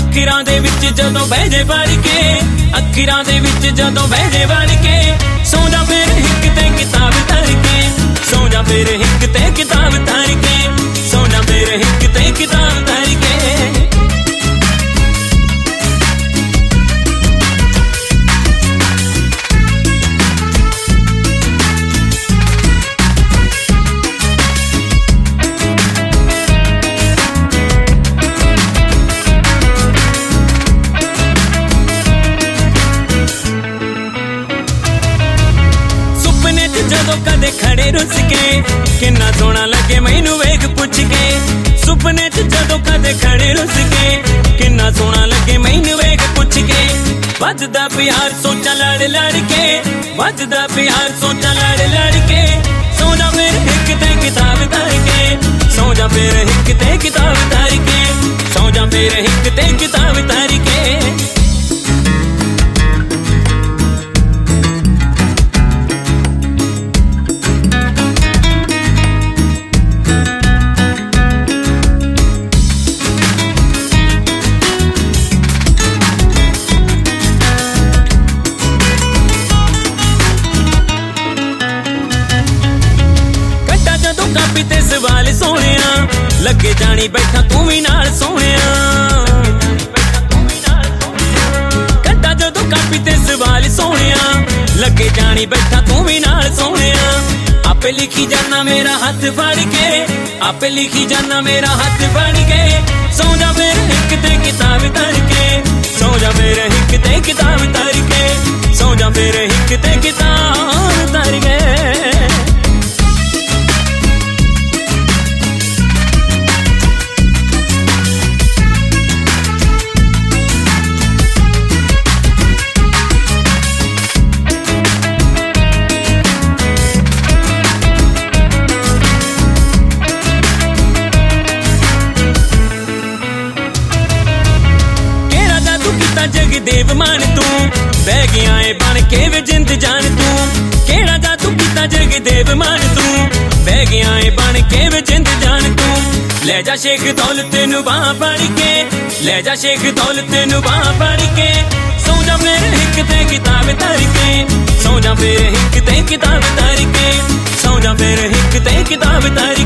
ਅੱਖਰਾਂ ਦੇ ਵਿੱਚ ਜਦੋਂ ਬਹਿ ਜੇ ਵੜ ਕੇ, ਅੱਖਰਾਂ ਦੇ ਵਿੱਚ ਜਦੋਂ ਬਹਿ ਜੇ ਵੜ ਕੇ, ਸੌਂ ਜਾ ਫਿਰ ਹਿੱਕ ਤੇ ਕਿਤਾਬ ਧਰ ਕੇ, ਸੌਂ ਜਾ ਫਿਰ ਹਿੱਕ ਤੇ ਕਿਤਾਬ ਧਰ ਕੇ, ਸੌਂ ਜਾ ਫਿਰ ਹਿੱਕ ਤੇ ਕਿਤਾਬ ਧਰ ਕੇ। ਜਦੋਂ ਕਦੇ ਖੜੇ ਰੁੱਸ ਕੇ, ਕਿੰਨਾ ਸੋਹਣਾ ਲੱਗੇ ਮੈਨੂੰ ਵੇਖ ਪੁੱਛ ਕੇ, ਸੁਪਨੇ 'ਚ ਜਦੋਂ ਕਦੇ ਖੜੇ ਰੁੱਸ ਕੇ, ਕਿੰਨਾ ਸੋਹਣਾ ਲੱਗੇ ਮੈਨੂੰ ਵੇਖ ਪੁੱਛ ਕੇ, ਵੱਜਦਾ ਪਿਆਰ ਸੋਚਾਂ ਲੜ ਲੜ ਕੇ, ਵੱਜਦਾ ਪਿਆਰ ਸੋਚਾਂ ਲੜ ਲੜ ਕੇ, ਸੌਂ ਜਾ ਫਿਰ ਹਿੱਕ ਤੇ ਕਿਤਾਬ ਧਰ ਕੇ, ਸੌਂ ਜਾ ਫਿਰ ਹਿੱਕ ਤੇ ਕਿਤਾਬ ਧਰ ਕੇ, ਸੌਂ ਜਾ ਫਿਰ ਹਿੱਕ ਤੇ ਕਿਤਾਬ ਧਰ ਕੇ। ਕਾਪੀ ਤੇ ਸਵਾਲ ਸੋਹਣਿਆ, ਲੱਗੇ ਜਾਣੀ ਬੈਠਾ ਤੂੰ ਵੀ ਨਾਲ ਸੋਹਣਿਆ, ਕੱਢਾ ਜਦੋਂ ਕਾਪੀ ਤੇ ਸਵਾਲ ਸੋਹਣਿਆ, ਲੱਗੇ ਜਾਣੀ ਬੈਠਾ ਤੂੰ ਵੀ ਨਾਲ ਸੋਹਣਿਆ, ਆਪੇ ਲਿਖੀ ਜਾਨਾ ਮੇਰਾ ਹੱਥ ਫੜ ਕੇ, ਆਪੇ ਲਿਖੀ ਜਾਨਾ ਮੇਰਾ ਹੱਥ ਫੜ ਕੇ, ਸੌਂ ਜਾ ਫਿਰ ਹਿੱਕ ਤੇ ਕਿਤਾਬ ਧਰ ਕੇ, ਸੌਂ ਜਾ ਫਿਰ ਹਿੱਕ ਤੇ ਕਿਤਾਬ ਧਰ ਕੇ, ਸੌਂ ਜਾ ਫਿਰ ਹਿੱਕ ਤੇ ਕਿਤਾਬ ਧਰ ਕੇ। ਜਗਦੇਵ ਮਾਨ ਤੂੰ ਬਹਿ ਗਿਆ ਏ ਬਣ ਕੇ ਵੇ ਜਿੰਦ ਜਾਨ ਤੂੰ, ਕਿਹੜਾ ਜਾਦੂ ਕੀਤਾ ਜਗਦੇਵ ਮਾਨ ਤੂੰ ਬਹਿ ਗਿਆ ਏ ਬਣ ਕੇ ਵੇ ਜਿੰਦ ਜਾਨ ਤੂੰ, ਲੈ ਜਾ ਸ਼ੇਖ ਦੌਲਤ ਨੂੰ ਬਾਂਹ ਫੜ ਕੇ, ਲੈ ਜਾ ਸ਼ੇਖ ਦੌਲਤ ਨੂੰ ਬਾਂਹ ਫੜ ਕੇ, ਸੌਂ ਜਾ ਫਿਰ ਹਿੱਕ ਤੇ ਕਿਤਾਬ ਧਰ ਕੇ, ਸੌਂ ਜਾ ਫਿਰ ਹਿੱਕ ਤੇ ਕਿਤਾਬ ਧਰ ਕੇ, ਸੌਂ ਜਾ ਫਿਰ ਹਿੱਕ ਤੇ ਕਿਤਾਬ ਧਰ